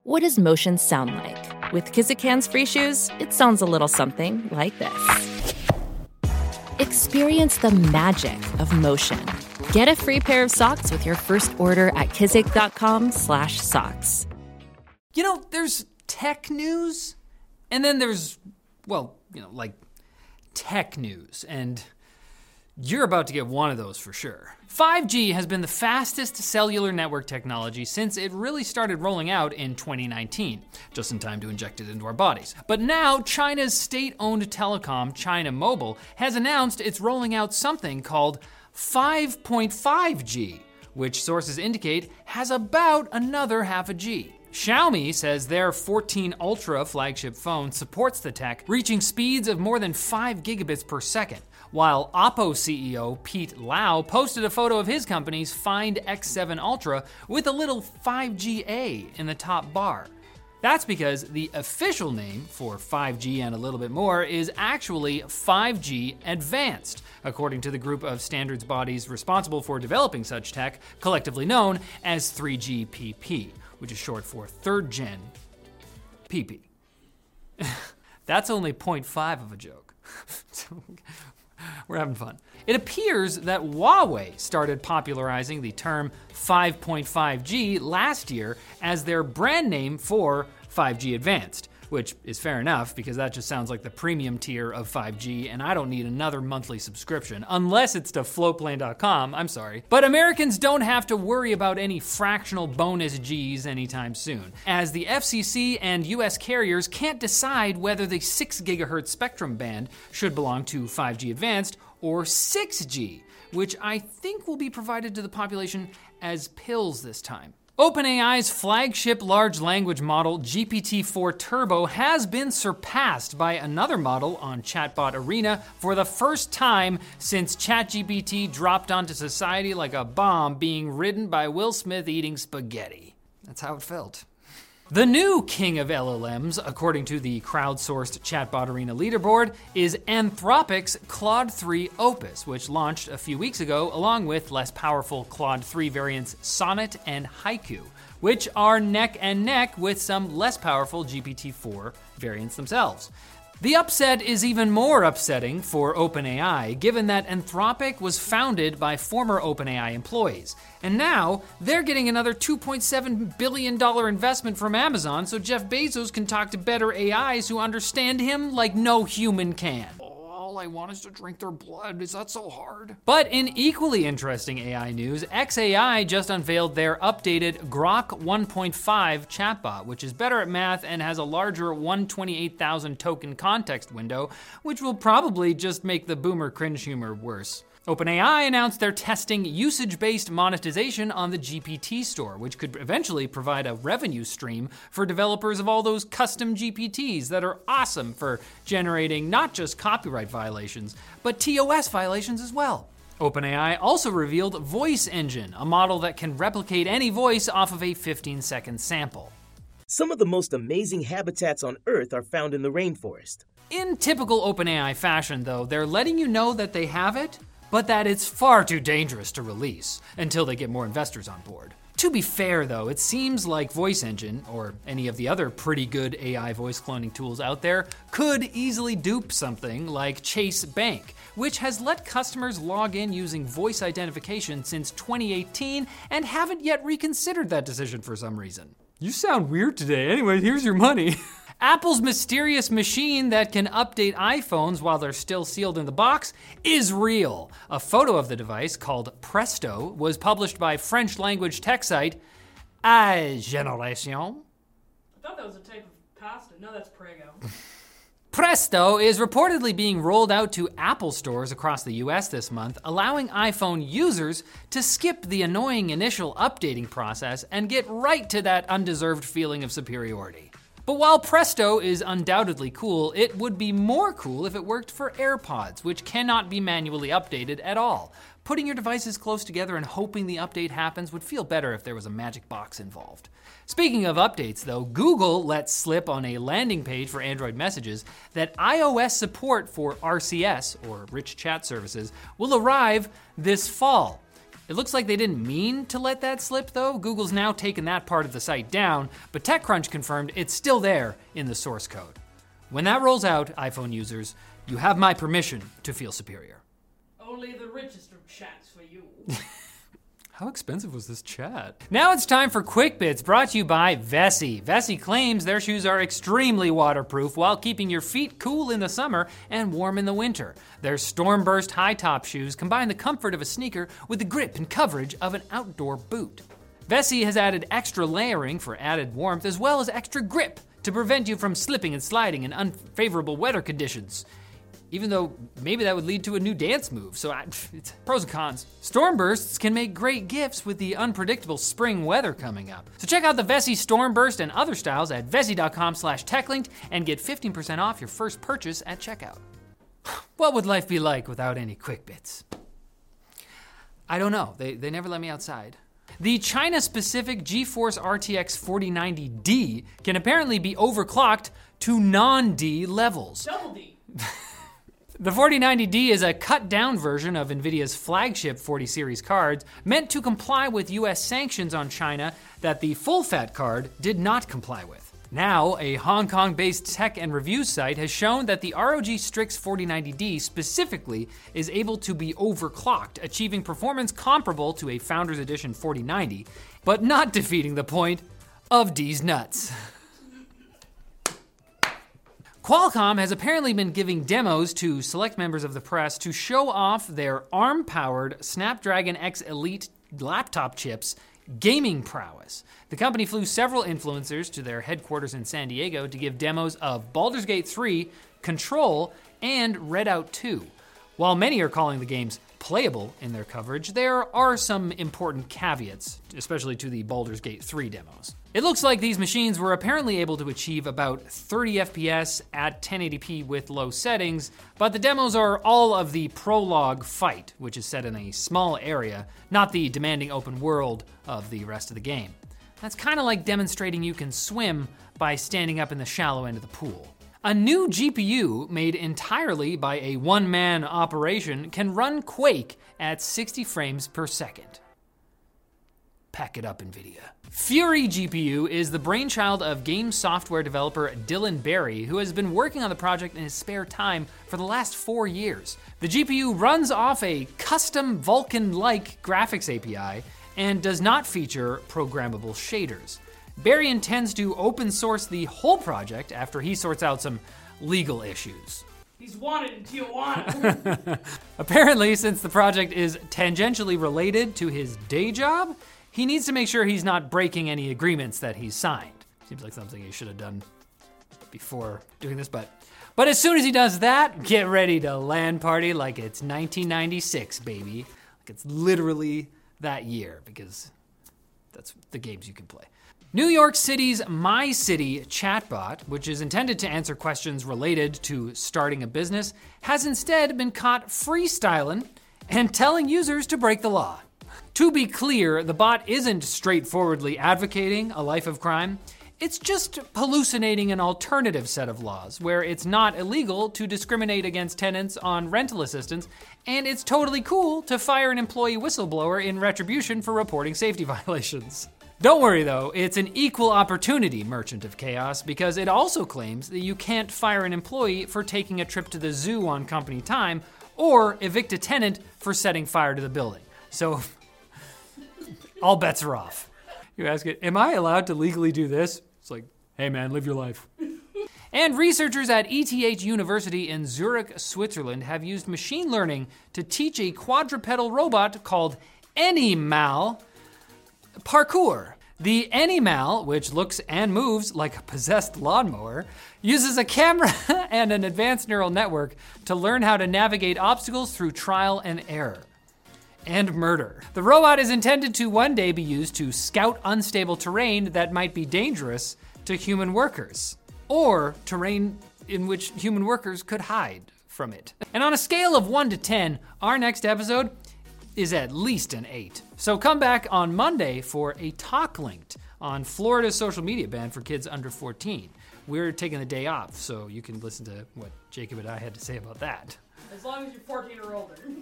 What does motion sound like? With Kizik Hands Free Shoes, it sounds a little something like this. Experience the magic of motion. Get a free pair of socks with your first order at kizik.com/socks. You know, there's tech news, and then there's, like tech news, and you're about to get one of those for sure. 5G has been the fastest cellular network technology since it really started rolling out in 2019, just in time to inject it into our bodies. But now, China's state-owned telecom, China Mobile, has announced it's rolling out something called 5.5G, which sources indicate has about another half a G. Xiaomi says their 14 Ultra flagship phone supports the tech, reaching speeds of more than 5 gigabits per second, while Oppo CEO Pete Lau posted a photo of his company's Find X7 Ultra with a little 5G-A in the top bar. That's because the official name for 5G and a little bit more is actually 5G Advanced, according to the group of standards bodies responsible for developing such tech, collectively known as 3GPP, which is short for third gen PP. That's only 0.5 of a joke. We're having fun. It appears that Huawei started popularizing the term 5.5G last year as their brand name for 5G Advanced, which is fair enough because that just sounds like the premium tier of 5G, and I don't need another monthly subscription, unless it's to floatplane.com, I'm sorry. But Americans don't have to worry about any fractional bonus Gs anytime soon, as the FCC and US carriers can't decide whether the 6 gigahertz spectrum band should belong to 5G Advanced or 6G, which I think will be provided to the population as pills this time. OpenAI's flagship large language model, GPT-4 Turbo, has been surpassed by another model on Chatbot Arena for the first time since ChatGPT dropped onto society like a bomb being ridden by Will Smith eating spaghetti. That's how it felt. The new king of LLMs, according to the crowdsourced Chatbot Arena leaderboard, is Anthropic's Claude 3 Opus, which launched a few weeks ago along with less powerful Claude 3 variants Sonnet and Haiku, which are neck and neck with some less powerful GPT-4 variants themselves. The upset is even more upsetting for OpenAI, given that Anthropic was founded by former OpenAI employees. And now, they're getting another $2.7 billion investment from Amazon so Jeff Bezos can talk to better AIs who understand him like no human can. All I want is to drink their blood. Is that so hard? But in equally interesting AI news, xAI just unveiled their updated Grok 1.5 chatbot, which is better at math and has a larger 128,000 token context window, which will probably just make the boomer cringe humor worse. OpenAI announced they're testing usage-based monetization on the GPT store, which could eventually provide a revenue stream for developers of all those custom GPTs that are awesome for generating not just copyright violations, but TOS violations as well. OpenAI also revealed Voice Engine, a model that can replicate any voice off of a 15-second sample. Some of the most amazing habitats on Earth are found in the rainforest. In typical OpenAI fashion, though, they're letting you know that they have it, but that it's far too dangerous to release until they get more investors on board. To be fair though, it seems like Voice Engine, or any of the other pretty good AI voice cloning tools out there, could easily dupe something like Chase Bank, which has let customers log in using voice identification since 2018 and haven't yet reconsidered that decision for some reason. You sound weird today. Anyway, here's your money. Apple's mysterious machine that can update iPhones while they're still sealed in the box is real. A photo of the device, called Presto, was published by French language tech site iGénération. I thought that was a type of pasta. No, that's Prego. Presto is reportedly being rolled out to Apple stores across the US this month, allowing iPhone users to skip the annoying initial updating process and get right to that undeserved feeling of superiority. But while Presto is undoubtedly cool, it would be more cool if it worked for AirPods, which cannot be manually updated at all. Putting your devices close together and hoping the update happens would feel better if there was a magic box involved. Speaking of updates though, Google let slip on a landing page for Android messages that iOS support for RCS, or Rich Chat Services, will arrive this fall. It looks like they didn't mean to let that slip though. Google's now taken that part of the site down, but TechCrunch confirmed it's still there in the source code. When that rolls out, iPhone users, you have my permission to feel superior. Only the richest of chats for you. How expensive was this chat? Now it's time for Quick Bits, brought to you by Vessi. Vessi claims their shoes are extremely waterproof while keeping your feet cool in the summer and warm in the winter. Their Stormburst high-top shoes combine the comfort of a sneaker with the grip and coverage of an outdoor boot. Vessi has added extra layering for added warmth as well as extra grip to prevent you from slipping and sliding in unfavorable weather conditions. Even though maybe that would lead to a new dance move, so it's pros and cons. Stormbursts can make great gifts with the unpredictable spring weather coming up. So check out the Vessi Stormburst and other styles at vessi.com/techlinked and get 15% off your first purchase at checkout. What would life be like without any Quick Bits? I don't know, they never let me outside. The China-specific GeForce RTX 4090D can apparently be overclocked to non-D levels. Double D. The 4090D is a cut-down version of NVIDIA's flagship 40 series cards, meant to comply with US sanctions on China that the full-fat card did not comply with. Now, a Hong Kong-based tech and review site has shown that the ROG Strix 4090D specifically is able to be overclocked, achieving performance comparable to a Founders Edition 4090, but not defeating the point of D's nuts. Qualcomm has apparently been giving demos to select members of the press to show off their ARM-powered Snapdragon X Elite laptop chips' gaming prowess. The company flew several influencers to their headquarters in San Diego to give demos of Baldur's Gate 3, Control, and Redout 2. While many are calling the games playable in their coverage, there are some important caveats, especially to the Baldur's Gate 3 demos. It looks like these machines were apparently able to achieve about 30 FPS at 1080p with low settings, but the demos are all of the prologue fight, which is set in a small area, not the demanding open world of the rest of the game. That's kind of like demonstrating you can swim by standing up in the shallow end of the pool. A new GPU made entirely by a one-man operation can run Quake at 60 frames per second. Pack it up, NVIDIA. Fury GPU is the brainchild of game software developer Dylan Barry, who has been working on the project in his spare time for the last 4 years. The GPU runs off a custom Vulkan-like graphics API and does not feature programmable shaders. Barry intends to open source the whole project after he sorts out some legal issues. He's wanted in Tijuana. Apparently, since the project is tangentially related to his day job, he needs to make sure he's not breaking any agreements that he's signed. Seems like something he should have done before doing this, but as soon as he does that, get ready to LAN party like it's 1996, baby. Like it's literally that year, because that's the games you can play. New York City's MyCity chatbot, which is intended to answer questions related to starting a business, has instead been caught freestyling and telling users to break the law. To be clear, the bot isn't straightforwardly advocating a life of crime. It's just hallucinating an alternative set of laws where it's not illegal to discriminate against tenants on rental assistance, and it's totally cool to fire an employee whistleblower in retribution for reporting safety violations. Don't worry though, it's an equal opportunity merchant of chaos because it also claims that you can't fire an employee for taking a trip to the zoo on company time or evict a tenant for setting fire to the building. So all bets are off. You ask it, am I allowed to legally do this? It's like, hey man, live your life. And researchers at ETH University in Zurich, Switzerland have used machine learning to teach a quadrupedal robot called Anymal parkour. The Anymal, which looks and moves like a possessed lawnmower, uses a camera and an advanced neural network to learn how to navigate obstacles through trial and error. And murder. The robot is intended to one day be used to scout unstable terrain that might be dangerous to human workers, or terrain in which human workers could hide from it. And on a scale of 1 to 10, our next episode is at least an 8. So come back on Monday for a Talk Linked on Florida's social media ban for kids under 14. We're taking the day off, so you can listen to what Jacob and I had to say about that. As long as you're 14 or older.